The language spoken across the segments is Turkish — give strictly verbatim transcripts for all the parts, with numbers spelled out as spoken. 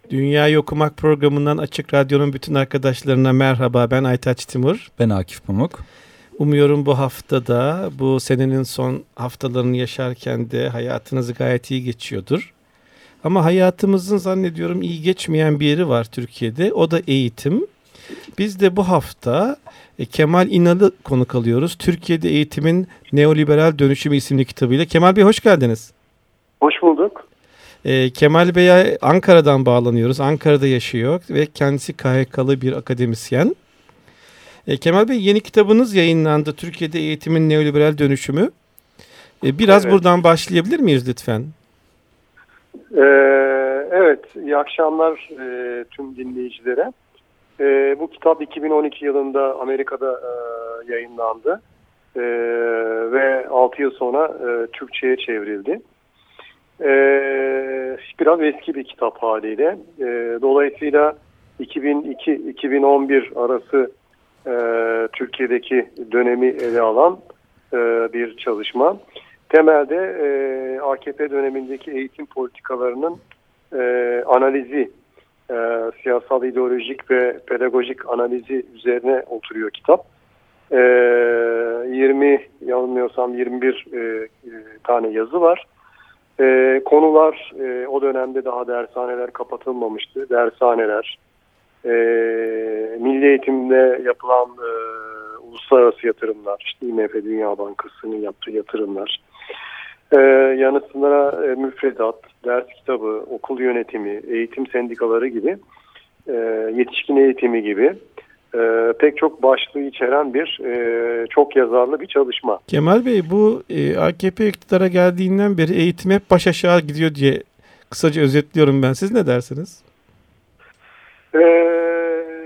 Dünyayı Okumak programından Açık Radyo'nun bütün arkadaşlarına merhaba. Ben Aytaç Timur. Ben Akif Pamuk. Umuyorum bu haftada, bu senenin son haftalarını yaşarken de hayatınızı gayet iyi geçiyordur. Ama hayatımızın zannediyorum iyi geçmeyen bir yeri var Türkiye'de. O da eğitim. Biz de bu hafta e, Kemal İnal'ı konuk alıyoruz. Türkiye'de Eğitimin Neoliberal Dönüşümü isimli kitabıyla. Kemal Bey hoş geldiniz. Hoş bulduk. E, Kemal Bey'e Ankara'dan bağlanıyoruz. Ankara'da yaşıyor ve kendisi K H K'lı bir akademisyen. E, Kemal Bey, yeni kitabınız yayınlandı. Türkiye'de Eğitimin Neoliberal Dönüşümü. E, biraz evet. Buradan başlayabilir miyiz lütfen? Ee, evet, iyi akşamlar e, tüm dinleyicilere. E, bu kitap iki bin on iki yılında Amerika'da e, yayınlandı e, ve altı yıl sonra e, Türkçe'ye çevrildi. E, biraz eski bir kitap haliyle. E, dolayısıyla iki bin iki iki bin on bir arası e, Türkiye'deki dönemi ele alan e, bir çalışma. Temelde e, A K P dönemindeki eğitim politikalarının e, analizi, e, siyasal, ideolojik ve pedagojik analizi üzerine oturuyor kitap. E, yirmi, yanılmıyorsam yirmi bir e, e, tane yazı var. E, konular e, o dönemde daha dershaneler kapatılmamıştı. Dershaneler, e, milli eğitimde yapılan e, uluslararası yatırımlar, işte I M F Dünya Bankası'nın yaptığı yatırımlar, Ee, yanı sıra e, müfredat, ders kitabı, okul yönetimi, eğitim sendikaları gibi, e, yetişkin eğitimi gibi e, pek çok başlığı içeren bir e, çok yazarlı bir çalışma. Kemal Bey, bu e, A K P iktidara geldiğinden beri eğitim hep baş aşağı gidiyor diye kısaca özetliyorum ben. Siz ne dersiniz? Ee,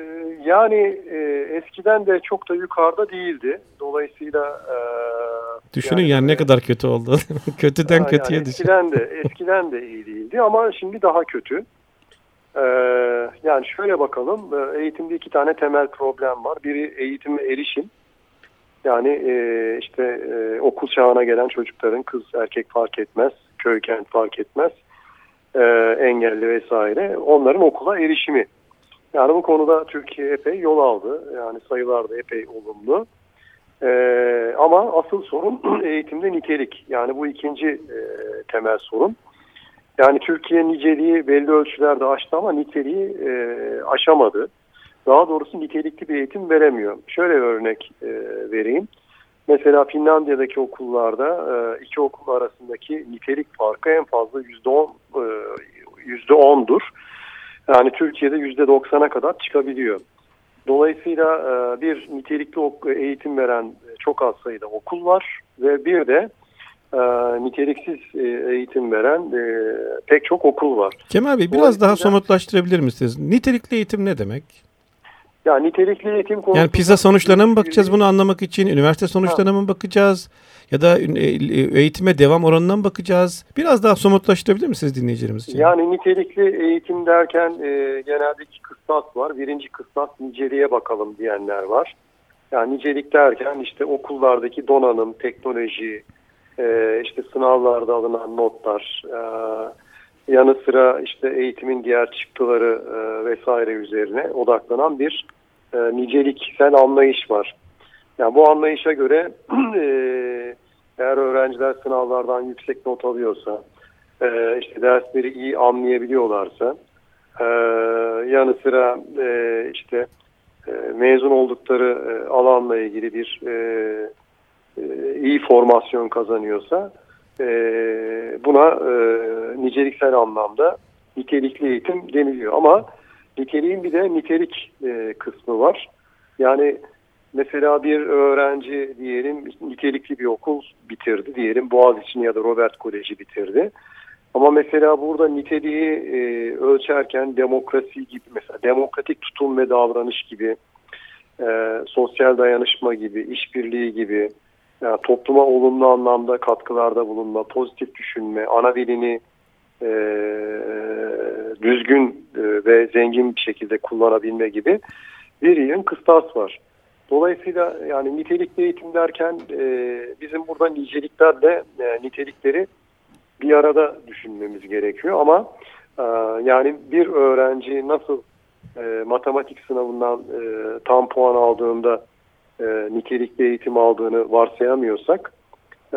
yani e, eskiden de çok da yukarıda değildi. Dolayısıyla e, düşünün yani, yani ne kadar kötü oldu. Kötüden ha, kötüye yani düşün. Eskiden de eskiden de iyi değildi ama şimdi daha kötü. Ee, yani şöyle bakalım. Eğitimde iki tane temel problem var. Biri eğitime erişim. Yani e, işte e, okul çağına gelen çocukların, kız erkek fark etmez, köy kent fark etmez, e, engelli vesaire, onların okula erişimi. Yani bu konuda Türkiye epey yol aldı. Yani sayılar da epey olumlu. Ee, ama asıl sorun eğitimde nitelik. Yani bu ikinci e, temel sorun. Yani Türkiye niceliği belli ölçülerde aştı ama niteliği e, aşamadı. Daha doğrusu nitelikli bir eğitim veremiyor. Şöyle bir örnek e, vereyim. Mesela Finlandiya'daki okullarda e, iki okul arasındaki nitelik farkı en fazla yüzde on, e, yüzde ondur. Yani Türkiye'de yüzde doksana kadar çıkabiliyor. Dolayısıyla bir nitelikli eğitim veren çok az sayıda okul var ve bir de niteliksiz eğitim veren pek çok okul var. Kemal Bey, biraz daha somutlaştırabilir misiniz? Nitelikli eğitim ne demek? Ya nitelikli eğitim konusunda... Yani PISA sonuçlarına mı bakacağız bunu anlamak için? Üniversite sonuçlarına mı bakacağız? Ya da eğitime devam oranına mı bakacağız? Biraz daha somutlaştırabilir misiniz dinleyicilerimiz için? Yani nitelikli eğitim derken e, genelde iki kıstas var. Birinci kıstas niceliğe bakalım diyenler var. Yani nicelik derken işte okullardaki donanım, teknoloji, e, işte sınavlarda alınan notlar, e, yanı sıra işte eğitimin diğer çıktıları e, vesaire üzerine odaklanan bir e, niceliksel anlayış var. Yani bu anlayışa göre e, eğer öğrenciler sınavlardan yüksek not alıyorsa, e, işte dersleri iyi anlayabiliyorlarsa, e, yanı sıra e, işte e, mezun oldukları e, alanla ilgili bir e, e, iyi formasyon kazanıyorsa, e, buna e, niceliksel anlamda nitelikli eğitim deniliyor. Ama niteliğin bir de nitelik e, kısmı var. Yani mesela bir öğrenci diyelim nitelikli bir okul bitirdi, diyelim Boğaziçi'ni ya da Robert Koleji bitirdi. Ama mesela burada niteliği e, ölçerken demokrasi gibi, mesela demokratik tutum ve davranış gibi, e, sosyal dayanışma gibi, işbirliği gibi, yani topluma olumlu anlamda katkılarda bulunma, pozitif düşünme, ana dilini e, düzgün e, ve zengin bir şekilde kullanabilme gibi bir yığın kıstas var. Dolayısıyla yani nitelikli eğitim derken e, bizim burada niceliklerle e, nitelikleri bir arada düşünmemiz gerekiyor. Ama Ee, yani bir öğrenci nasıl e, matematik sınavından e, tam puan aldığında e, nitelikli eğitim aldığını varsayamıyorsak, e,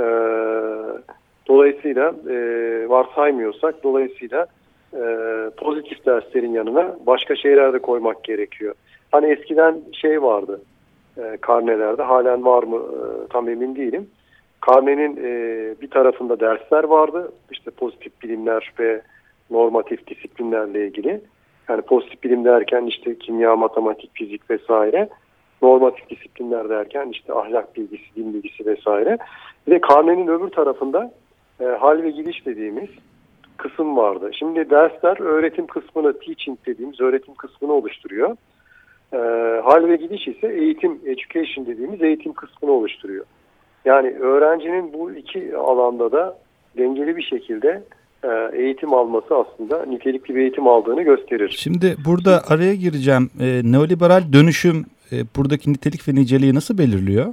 dolayısıyla e, varsaymıyorsak, dolayısıyla e, pozitif derslerin yanına başka şeyler de koymak gerekiyor. Hani eskiden şey vardı e, karnelerde, halen var mı e, tam emin değilim. Karnenin e, bir tarafında dersler vardı, işte pozitif bilimler ve normatif disiplinlerle ilgili. Yani pozitif bilim derken işte kimya, matematik, fizik vesaire. Normatif disiplinler derken işte ahlak bilgisi, din bilgisi vesaire. Bir de karnenin öbür tarafında e, hal ve gidiş dediğimiz kısım vardı. Şimdi dersler öğretim kısmını, teaching dediğimiz öğretim kısmını oluşturuyor. E, hal ve gidiş ise eğitim, education dediğimiz eğitim kısmını oluşturuyor. Yani öğrencinin bu iki alanda da dengeli bir şekilde eğitim alması aslında nitelikli bir eğitim aldığını gösterir. Şimdi burada araya gireceğim. E, neoliberal dönüşüm e, buradaki nitelik ve niceliği nasıl belirliyor?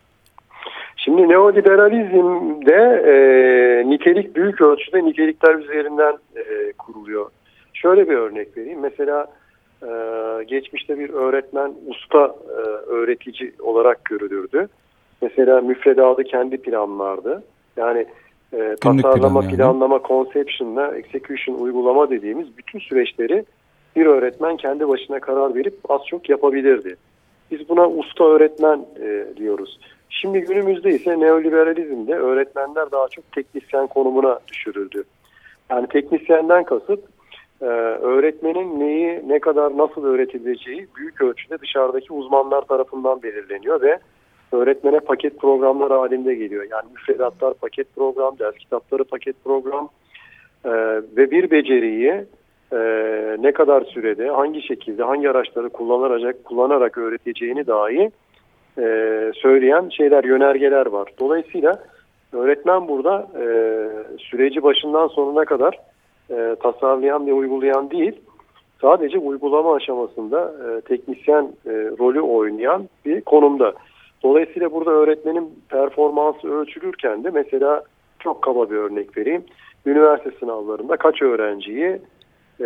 Şimdi neoliberalizmde e, nitelik büyük ölçüde nitelikler üzerinden e, kuruluyor. Şöyle bir örnek vereyim. Mesela e, geçmişte bir öğretmen usta e, öğretici olarak görülürdü. Mesela müfredatı kendi planlardı. Yani e, tasarlama, plan yani. planlama, conception'la execution, uygulama dediğimiz bütün süreçleri bir öğretmen kendi başına karar verip az çok yapabilirdi. Biz buna usta öğretmen e, diyoruz. Şimdi günümüzde ise neoliberalizmde öğretmenler daha çok teknisyen konumuna düşürüldü. Yani teknisyenden kasıt e, öğretmenin neyi, ne kadar, nasıl öğretileceği büyük ölçüde dışarıdaki uzmanlar tarafından belirleniyor ve öğretmene paket programlar halinde geliyor. Yani müfredatlar paket program, ders kitapları paket program e, ve bir beceriyi e, ne kadar sürede, hangi şekilde, hangi araçları kullanarak, kullanarak öğreteceğini dahi e, söyleyen şeyler, yönergeler var. Dolayısıyla öğretmen burada e, süreci başından sonuna kadar e, tasarlayan ve uygulayan değil, sadece uygulama aşamasında e, teknisyen e, rolü oynayan bir konumda. Dolayısıyla burada öğretmenin performansı ölçülürken de mesela çok kaba bir örnek vereyim. Üniversite sınavlarında kaç öğrenciyi e,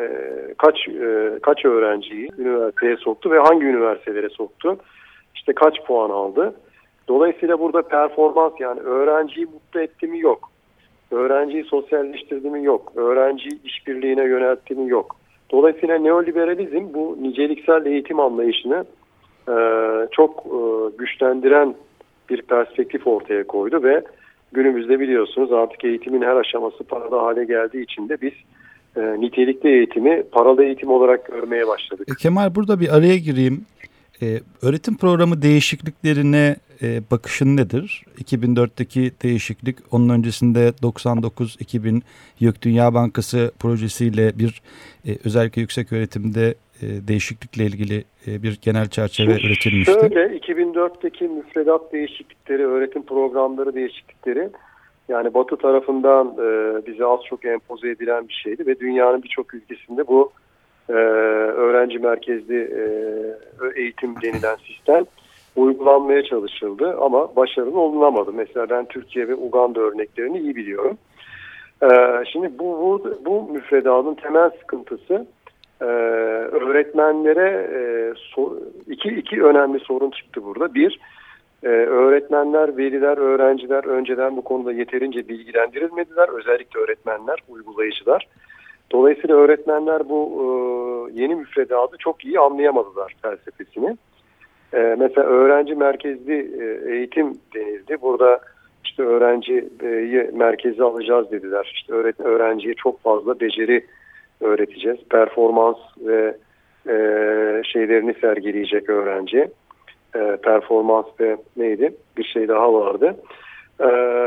kaç e, kaç öğrenciyi üniversiteye soktu ve hangi üniversitelere soktu? İşte kaç puan aldı? Dolayısıyla burada performans, yani öğrenciyi mutlu etti mi yok. Öğrenciyi sosyalleştirdi mi yok. Öğrenciyi işbirliğine yöneltti mi yok. Dolayısıyla neoliberalizm bu niceliksel eğitim anlayışını Ee, çok e, güçlendiren bir perspektif ortaya koydu ve günümüzde biliyorsunuz artık eğitimin her aşaması paralı hale geldiği için de biz e, nitelikli eğitimi paralı eğitim olarak görmeye başladık. E, Kemal, burada bir araya gireyim. Ee, öğretim programı değişikliklerine e, bakışın nedir? iki bin dörtteki değişiklik, onun öncesinde doksan dokuz iki bin YÖK Dünya Bankası projesiyle bir e, özellikle yüksek öğretimde e, değişiklikle ilgili e, bir genel çerçeve Şimdi üretilmişti. Şöyle, iki bin dörtteki müfredat değişiklikleri, öğretim programları değişiklikleri, yani Batı tarafından e, bize az çok empoze edilen bir şeydi ve dünyanın birçok ülkesinde bu Ee, öğrenci merkezli e, eğitim denilen sistem uygulanmaya çalışıldı ama başarılı olunamadı. Mesela ben Türkiye ve Uganda örneklerini iyi biliyorum. Ee, şimdi bu, bu, bu müfredatın temel sıkıntısı e, öğretmenlere e, so, iki, iki önemli sorun çıktı burada. Bir, e, öğretmenler, veliler, öğrenciler önceden bu konuda yeterince bilgilendirilmediler. Özellikle öğretmenler, uygulayıcılar. Dolayısıyla öğretmenler bu e, yeni müfredatı çok iyi anlayamadılar, felsefesini. E, mesela öğrenci merkezli e, eğitim denildi. Burada işte öğrenciyi merkeze alacağız dediler. İşte öğret öğrenciye çok fazla beceri öğreteceğiz. Performans ve e, şeylerini sergileyecek öğrenci. E, performans ve neydi? Bir şey daha vardı. E,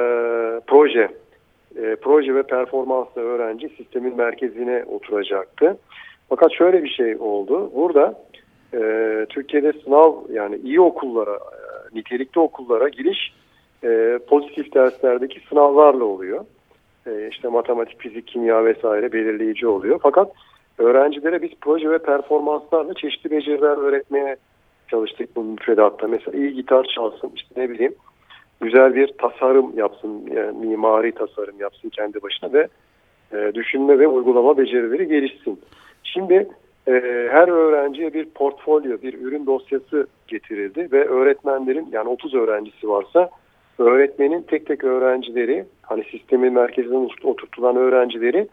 proje. E, proje ve performansla öğrenci sistemin merkezine oturacaktı. Fakat şöyle bir şey oldu. Burada e, Türkiye'de sınav, yani iyi okullara, e, nitelikli okullara giriş e, pozitif derslerdeki sınavlarla oluyor. E, işte matematik, fizik, kimya vesaire belirleyici oluyor. Fakat öğrencilere biz proje ve performanslarla çeşitli beceriler öğretmeye çalıştık bu müfredatta. Mesela iyi gitar çalsın, işte ne bileyim, güzel bir tasarım yapsın, yani mimari tasarım yapsın kendi başına ve e, düşünme ve uygulama becerileri gelişsin. Şimdi e, her öğrenciye bir portfolyo, bir ürün dosyası getirildi ve öğretmenlerin, yani otuz öğrencisi varsa öğretmenin tek tek öğrencileri, hani sistemin merkezine oturtulan öğrencileri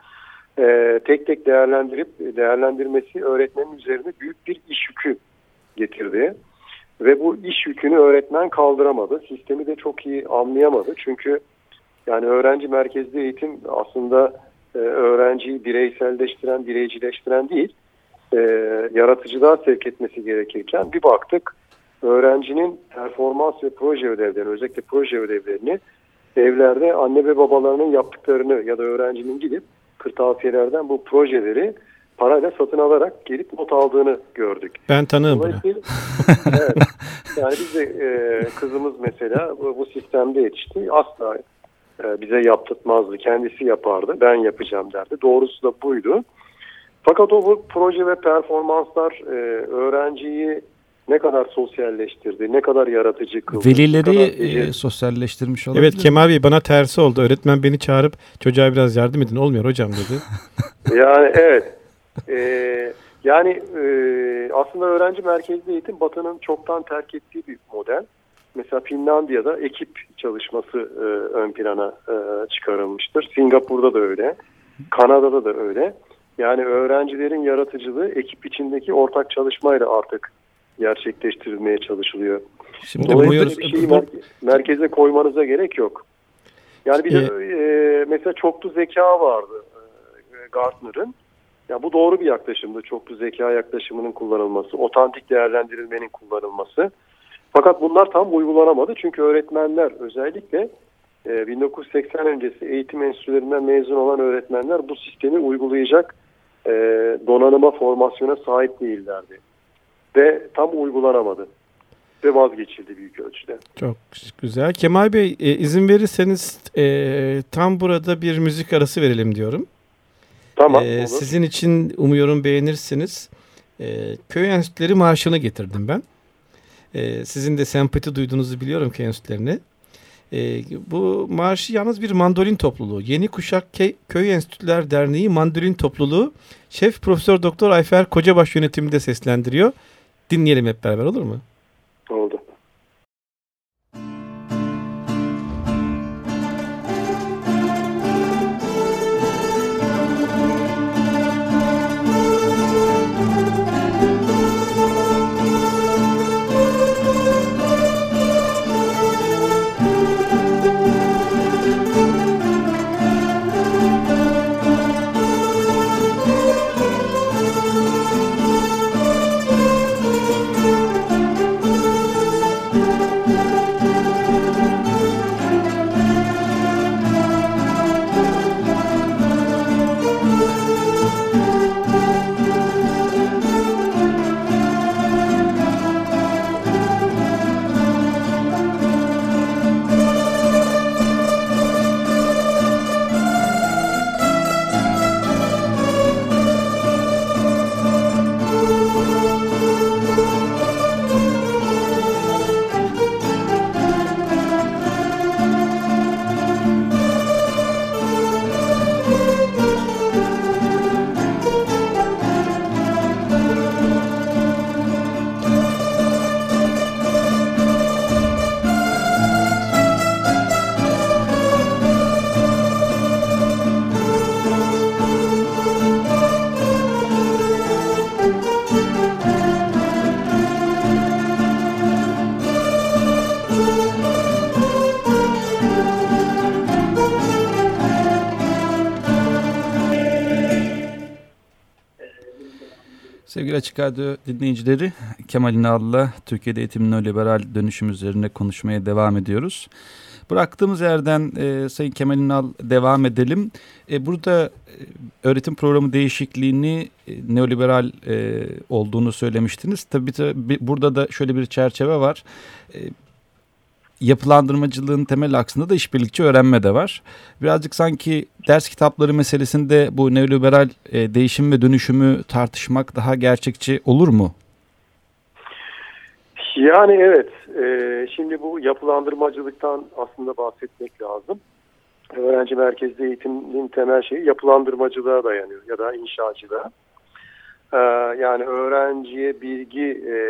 e, tek tek değerlendirip değerlendirmesi öğretmenin üzerine büyük bir iş yükü getirdi. Ve bu iş yükünü öğretmen kaldıramadı. Sistemi de çok iyi anlayamadı. Çünkü yani öğrenci merkezli eğitim aslında e, öğrenciyi bireyselleştiren, bireycileştiren değil, e, yaratıcılığa sevk etmesi gerekirken bir baktık öğrencinin performans ve proje ödevlerini, özellikle proje ödevlerini evlerde anne ve babalarının yaptıklarını ya da öğrencinin gidip kırtasiyelerden bu projeleri parayla satın alarak gelip not aldığını gördük. Ben tanığım bunu. Evet. Yani biz de e, kızımız mesela bu, bu sistemde yetişti. Asla e, bize yaptırtmazdı. Kendisi yapardı. Ben yapacağım derdi. Doğrusu da buydu. Fakat o bu proje ve performanslar e, öğrenciyi ne kadar sosyalleştirdi, ne kadar yaratıcı kıldı. Velileri kadar e, sosyalleştirmiş olabilir. Evet, Kemal Bey bana tersi oldu. Öğretmen beni çağırıp çocuğa biraz yardım edin. Olmuyor hocam dedi. Yani evet. Ee, yani e, aslında öğrenci merkezli eğitim Batı'nın çoktan terk ettiği bir model. Mesela Finlandiya'da ekip çalışması e, ön plana e, çıkarılmıştır. Singapur'da da öyle. Kanada'da da öyle. Yani öğrencilerin yaratıcılığı ekip içindeki ortak çalışmayla artık gerçekleştirilmeye çalışılıyor. Şimdi Dolayısıyla umuyoruz, bir şeyi bu, merke- merkeze koymanıza gerek yok. Yani bir de e, mesela çoklu zeka vardı e, Gartner'ın. Ya bu doğru bir yaklaşımdı. Çoklu zeka yaklaşımının kullanılması, otantik değerlendirilmenin kullanılması. Fakat bunlar tam uygulanamadı. Çünkü öğretmenler özellikle e, bin dokuz yüz seksen öncesi eğitim enstitülerinden mezun olan öğretmenler bu sistemi uygulayacak e, donanıma, formasyona sahip değillerdi. Ve tam uygulanamadı. Ve vazgeçildi büyük ölçüde. Çok güzel. Kemal Bey e, izin verirseniz e, tam burada bir müzik arası verelim diyorum. Tamam. Ee, olur. sizin için umuyorum beğenirsiniz. Ee, Köy Enstitüleri Marşı'nı getirdim ben. Ee, sizin de sempati duyduğunuzu biliyorum köy enstitülerine. Ee, bu marşı yalnız bir mandolin topluluğu. Yeni Kuşak Ke- Köy Enstitüler Derneği Mandolin Topluluğu Şef Profesör Doktor Ayfer Kocabaş yönetiminde seslendiriyor. Dinleyelim hep beraber, olur mu? Oldu. Sevgili Açık Radyo dinleyicileri, Kemal İnal'la Türkiye'de eğitimin neoliberal dönüşüm üzerine konuşmaya devam ediyoruz. Bıraktığımız yerden e, Sayın Kemal İnal devam edelim. E, burada e, öğretim programı değişikliğini e, neoliberal e, olduğunu söylemiştiniz. Tabii, tabii burada da şöyle bir çerçeve var. E, yapılandırmacılığın temel aksında da işbirlikçi öğrenme de var. Birazcık sanki ders kitapları meselesinde bu neoliberal e, değişim ve dönüşümü tartışmak daha gerçekçi olur mu? Yani evet. E, şimdi bu yapılandırmacılıktan aslında bahsetmek lazım. öğrenci merkezli eğitimin temel şeyi yapılandırmacılığa dayanıyor ya da inşacılığa. Ee, yani öğrenciye bilgi e,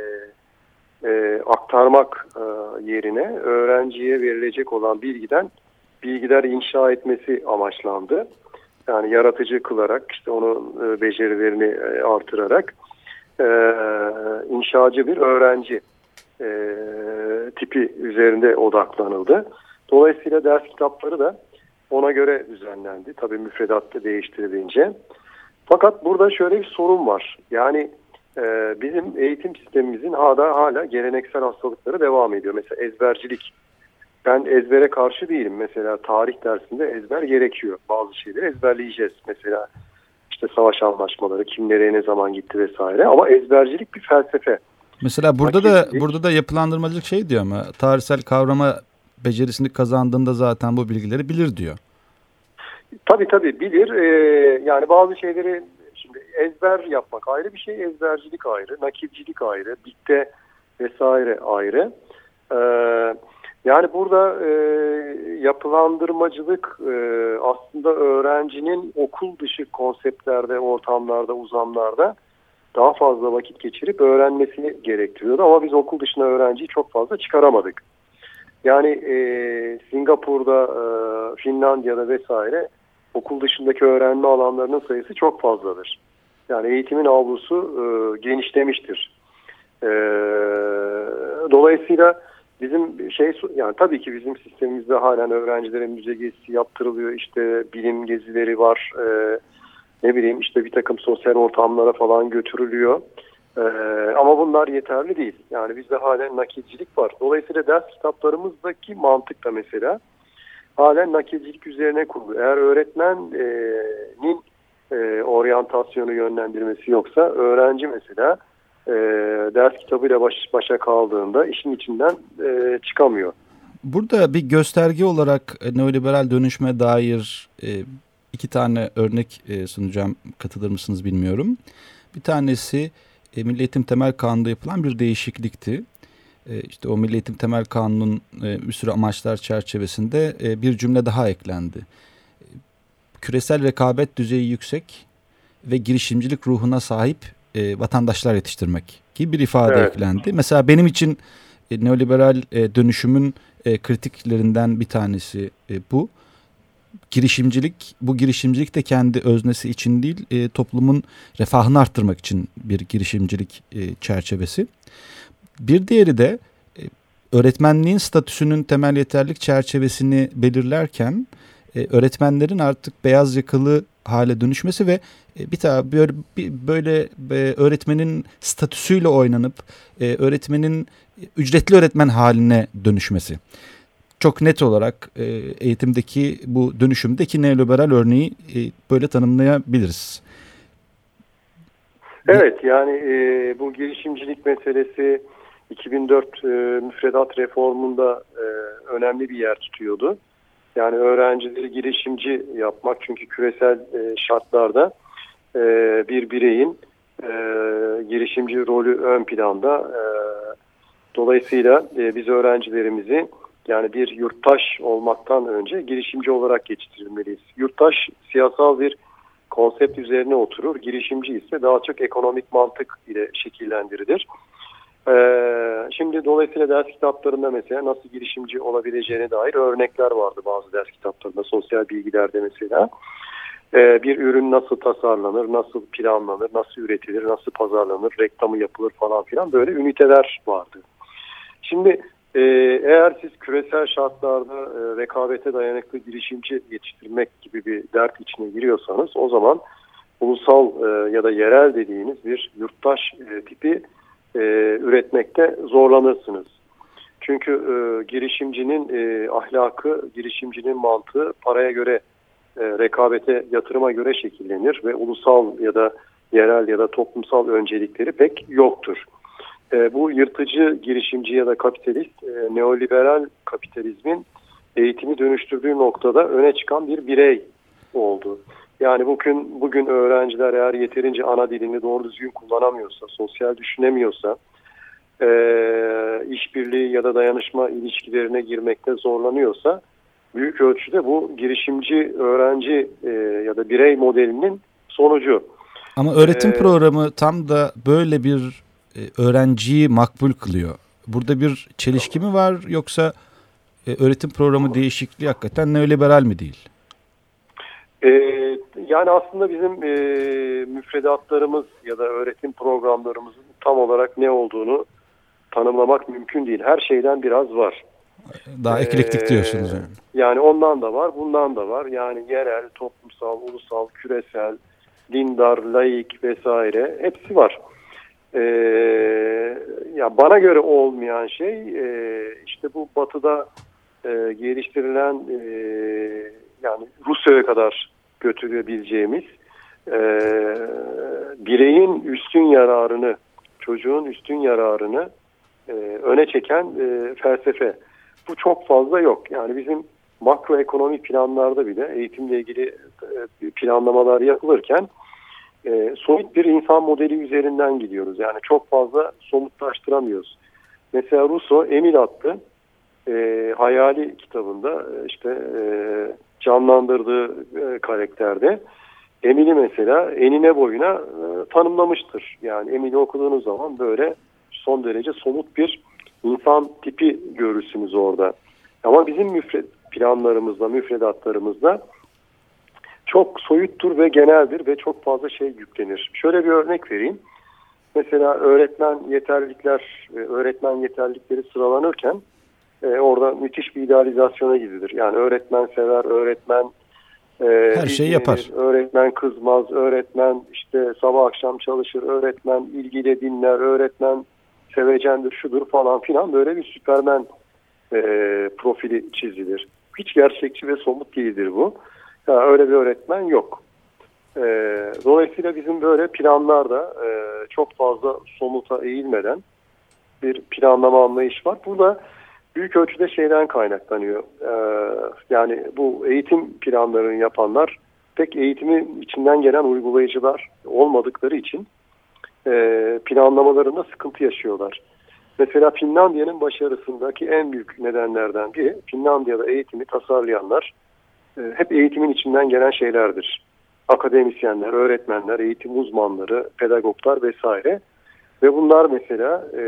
e, aktarmak e, yerine öğrenciye verilecek olan bilgiden bilgiler inşa etmesi amaçlandı. Yani yaratıcı kılarak, işte onun e, becerilerini e, artırarak e, inşacı bir öğrenci e, tipi üzerinde odaklanıldı. Dolayısıyla ders kitapları da ona göre düzenlendi. Tabii müfredatta değiştirilince. Fakat burada şöyle bir sorun var. Yani e, bizim eğitim sistemimizin hala hala geleneksel hastalıkları devam ediyor. Mesela ezbercilik. Ben ezbere karşı değilim. Mesela tarih dersinde ezber gerekiyor. Bazı şeyleri ezberleyeceğiz. Mesela işte savaş anlaşmaları, kim nereye ne zaman gitti vesaire. Ama ezbercilik bir felsefe. Mesela burada da burada da yapılandırmacılık şey diyor ama tarihsel kavrama becerisini kazandığında zaten bu bilgileri bilir diyor. Tabii tabii bilir. Ee, yani bazı şeyleri şimdi ezber yapmak ayrı bir şey, ezbercilik ayrı, nakilcilik ayrı, dikte vesaire ayrı. Ee, yani burada e, yapılandırmacılık e, aslında öğrencinin okul dışı konseptlerde, ortamlarda, uzamlarda daha fazla vakit geçirip öğrenmesini gerektiriyordu. Ama biz okul dışına öğrenciyi çok fazla çıkaramadık. Yani e, Singapur'da, e, Finlandiya'da vesaire okul dışındaki öğrenme alanlarının sayısı çok fazladır. Yani eğitimin avlusu e, genişlemiştir. E, dolayısıyla bizim şey, yani tabii ki bizim sistemimizde halen öğrencilere müze gezisi yaptırılıyor. İşte bilim gezileri var. E, ne bileyim işte bir takım sosyal ortamlara falan götürülüyor. Ee, ama bunlar yeterli değil. Yani bizde halen nakilcilik var. Dolayısıyla ders kitaplarımızdaki mantık da mesela halen nakilcilik üzerine kurulu. Eğer öğretmenin e, oryantasyonu, yönlendirmesi yoksa öğrenci mesela e, ders kitabıyla baş, başa kaldığında işin içinden e, çıkamıyor. Burada bir gösterge olarak neoliberal dönüşme dair e, iki tane örnek e, sunacağım. Katılır mısınız bilmiyorum. Bir tanesi E, Milli Eğitim Temel Kanunu'nda yapılan bir değişiklikti. E, işte o Milli Eğitim Temel Kanunu'nun e, bir sürü amaçlar çerçevesinde e, bir cümle daha eklendi. E, küresel rekabet düzeyi yüksek ve girişimcilik ruhuna sahip e, vatandaşlar yetiştirmek gibi bir ifade evet. eklendi. Mesela benim için e, neoliberal e, dönüşümün e, kritiklerinden bir tanesi e, bu. Girişimcilik, bu girişimcilik de kendi öznesi için değil, e, toplumun refahını arttırmak için bir girişimcilik e, çerçevesi. Bir diğeri de e, öğretmenliğin statüsünün temel yeterlilik çerçevesini belirlerken e, öğretmenlerin artık beyaz yakalı hale dönüşmesi ve e, bir tane böyle, bir, böyle e, öğretmenin statüsüyle oynanıp e, öğretmenin ücretli öğretmen haline dönüşmesi. Çok net olarak e, eğitimdeki bu dönüşümdeki neoliberal örneği e, böyle tanımlayabiliriz. Evet, yani e, bu girişimcilik meselesi iki bin dört e, müfredat reformunda e, önemli bir yer tutuyordu. Yani öğrencileri girişimci yapmak, çünkü küresel e, şartlarda e, bir bireyin e, girişimci rolü ön planda. E, dolayısıyla e, biz öğrencilerimizi yani bir yurttaş olmaktan önce girişimci olarak yetiştirilmeliyiz. Yurttaş siyasal bir konsept üzerine oturur. Girişimci ise daha çok ekonomik mantık ile şekillendirilir. Ee, şimdi dolayısıyla ders kitaplarında mesela nasıl girişimci olabileceğine dair örnekler vardı bazı ders kitaplarında. Sosyal bilgilerde mesela. Ee, bir ürün nasıl tasarlanır, nasıl planlanır, nasıl üretilir, nasıl pazarlanır, reklamı yapılır falan filan, böyle üniteler vardı. Şimdi Ee, eğer siz küresel şartlarda e, rekabete dayanıklı girişimci yetiştirmek gibi bir dert içine giriyorsanız, o zaman ulusal e, ya da yerel dediğiniz bir yurttaş e, tipi e, üretmekte zorlanırsınız. Çünkü e, girişimcinin e, ahlakı, girişimcinin mantığı paraya göre, e, rekabete, yatırıma göre şekillenir ve ulusal ya da yerel ya da toplumsal öncelikleri pek yoktur. E, bu yırtıcı girişimci ya da kapitalist, e, neoliberal kapitalizmin eğitimi dönüştürdüğü noktada öne çıkan bir birey oldu. Yani bugün bugün öğrenciler eğer yeterince ana dilini doğru düzgün kullanamıyorsa, sosyal düşünemiyorsa, e, işbirliği ya da dayanışma ilişkilerine girmekte zorlanıyorsa, büyük ölçüde bu girişimci öğrenci e, ya da birey modelinin sonucu. Ama öğretim ee, programı tam da böyle bir e, öğrenciyi makbul kılıyor. Burada bir çelişki mi var yoksa e, öğretim programı değişikliği hakikaten neoliberal mi değil? Ee, yani aslında bizim e, müfredatlarımız ya da öğretim programlarımızın tam olarak ne olduğunu tanımlamak mümkün değil. Her şeyden biraz var. Daha eklektik diyorsunuz yani. Yani ondan da var, bundan da var. Yani yerel, toplumsal, ulusal, küresel, dindar, laik vesaire hepsi var. Ee, ya bana göre olmayan şey e, işte bu batıda e, geliştirilen e, yani Rusya'ya kadar götürebileceğimiz e, bireyin üstün yararını, çocuğun üstün yararını e, öne çeken e, felsefe. Bu çok fazla yok. Yani bizim makroekonomik planlarda bile eğitimle ilgili e, planlamalar yapılırken e, soyut bir insan modeli üzerinden gidiyoruz. Yani çok fazla somutlaştıramıyoruz. Mesela Rousseau Emil adlı e, hayali kitabında e, işte e, canlandırdığı e, karakterde Emil'i mesela enine boyuna e, tanımlamıştır. Yani Emil'i okuduğunuz zaman böyle son derece somut bir insan tipi görürsünüz orada. Ama bizim müfred planlarımızda, müfredatlarımızda çok soyuttur ve geneldir ve çok fazla şey yüklenir. Şöyle bir örnek vereyim. Mesela öğretmen yeterlilikler, öğretmen yeterlilikleri sıralanırken e, orada müthiş bir idealizasyona gidilir. Yani öğretmen sever, öğretmen e, her şeyi yapar. Öğretmen kızmaz, öğretmen işte sabah akşam çalışır, öğretmen ilgiyle dinler, öğretmen sevecendir, şudur falan filan, böyle bir Süpermen e, profili çizilir. Hiç gerçekçi ve somut değildir bu. Yani öyle bir öğretmen yok. E, dolayısıyla bizim böyle planlarda e, çok fazla somuta eğilmeden bir planlama anlayış var. Bu da büyük ölçüde şeyden kaynaklanıyor. E, yani bu eğitim planlarını yapanlar pek eğitimin içinden gelen uygulayıcılar olmadıkları için e, planlamalarında sıkıntı yaşıyorlar. Mesela Finlandiya'nın başarısındaki en büyük nedenlerden biri, Finlandiya'da eğitimi tasarlayanlar e, hep eğitimin içinden gelen şeylerdir. Akademisyenler, öğretmenler, eğitim uzmanları, pedagoglar vesaire. Ve bunlar mesela e,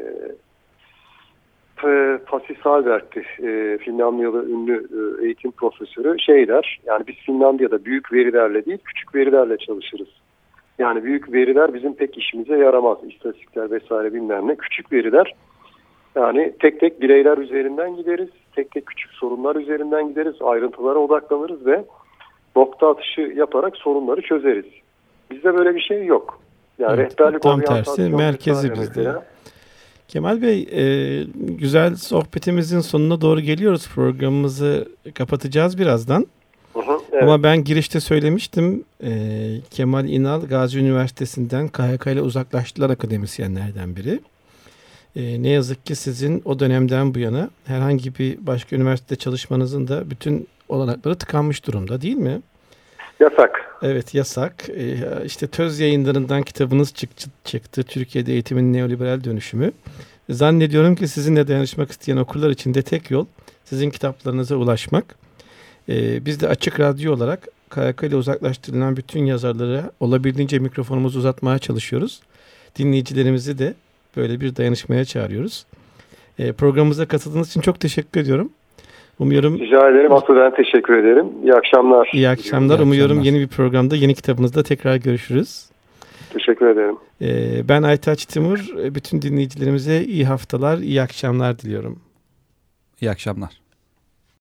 Pasi Salberg'ti, e, Finlandiyalı ünlü e, eğitim profesörü şey der, yani biz Finlandiya'da büyük verilerle değil küçük verilerle çalışırız. Yani büyük veriler bizim pek işimize yaramaz. İstatistikler vesaire bilmem ne. Küçük veriler yani tek tek bireyler üzerinden gideriz. Tek tek küçük sorunlar üzerinden gideriz. Ayrıntılara odaklanırız ve nokta atışı yaparak sorunları çözeriz. Bizde böyle bir şey yok. Yani evet, rehberlik tam tersi merkezi bizde. Mesela. Kemal Bey, e, güzel sohbetimizin sonuna doğru geliyoruz. Programımızı kapatacağız birazdan. Hı hı, evet. Ama ben girişte söylemiştim, e, Kemal İnal Gazi Üniversitesi'nden K H K ile uzaklaştılar akademisyenlerden biri. E, ne yazık ki sizin o dönemden bu yana herhangi bir başka üniversitede çalışmanızın da bütün olanakları tıkanmış durumda, değil mi? Yasak. Evet, yasak. E, işte Töz Yayınları'ndan kitabınız çıktı, çıktı. Türkiye'de eğitimin neoliberal dönüşümü. Zannediyorum ki sizinle dayanışmak isteyen okurlar için de tek yol sizin kitaplarınıza ulaşmak. Ee, biz de Açık Radyo olarak K H K ile uzaklaştırılan bütün yazarlara olabildiğince mikrofonumuzu uzatmaya çalışıyoruz. Dinleyicilerimizi de böyle bir dayanışmaya çağırıyoruz. Ee, programımıza katıldığınız için çok teşekkür ediyorum. Umuyorum. Rica ederim. Asıl ben teşekkür ederim. İyi akşamlar. İyi akşamlar. İyi Umuyorum akşamlar. yeni bir programda, yeni kitabınızda tekrar görüşürüz. Teşekkür ederim. Ee, ben Aytaç Timur. Bütün dinleyicilerimize iyi haftalar, iyi akşamlar diliyorum. İyi akşamlar.